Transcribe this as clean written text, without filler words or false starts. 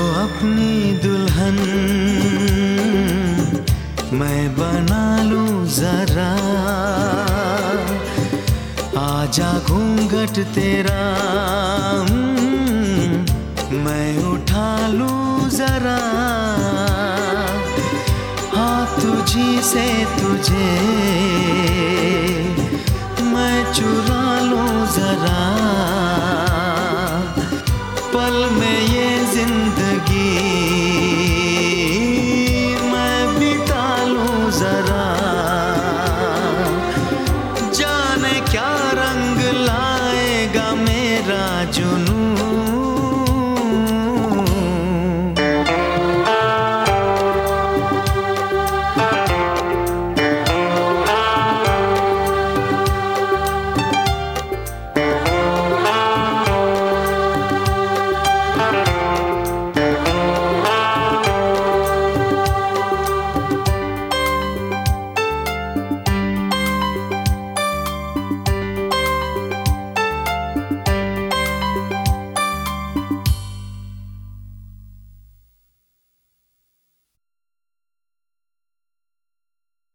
अपनी दुल्हन मैं बना लूं जरा, आजा घूंघट तेरा मैं उठा लूं जरा। हाँ तुझी से तुझे मैं चुरा लूं जरा, पल में ये जिंदगी